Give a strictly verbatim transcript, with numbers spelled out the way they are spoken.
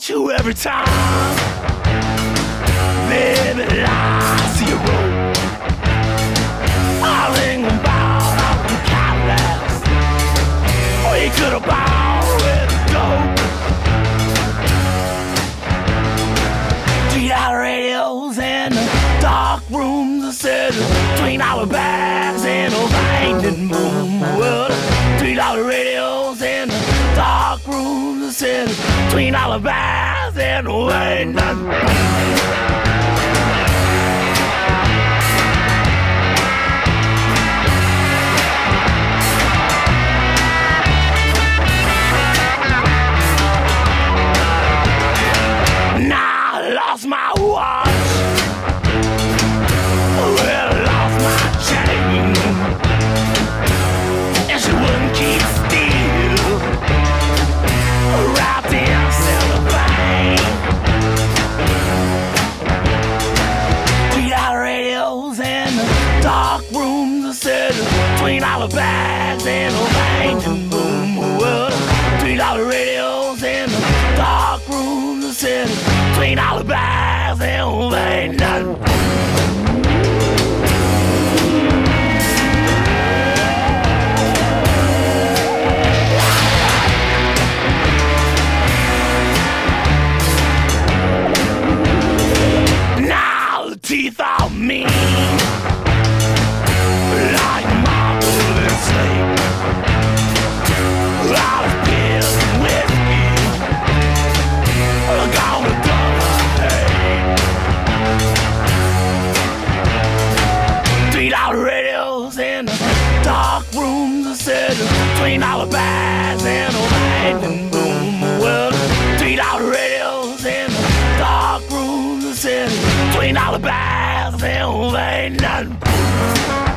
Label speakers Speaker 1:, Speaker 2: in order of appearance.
Speaker 1: you every time. Baby, I see you roll. I think about all the Cadillacs. We could have bought with dope. Three dollar radios and the dark rooms are set between our bags and a banging boom. Well, three dollar radios and the dark rooms are set between our bags and a banging boom. Lost my watch. Well, I lost my chain. And she wouldn't keep still. Wrapped in cellophane. Three dollar radios and the dark rooms are set between all the bags and a banging boom. Well, three dollar radios and the dark rooms are set between all the bags and ain't nothing. Now the teeth are mean, like marble and slate. I was pissed whiskey, gonna die. Three dollar radios and the dark rooms are set between all the bags and a banging boom. Well, three dollar radios and the dark rooms are set between all the bags and a banging boom.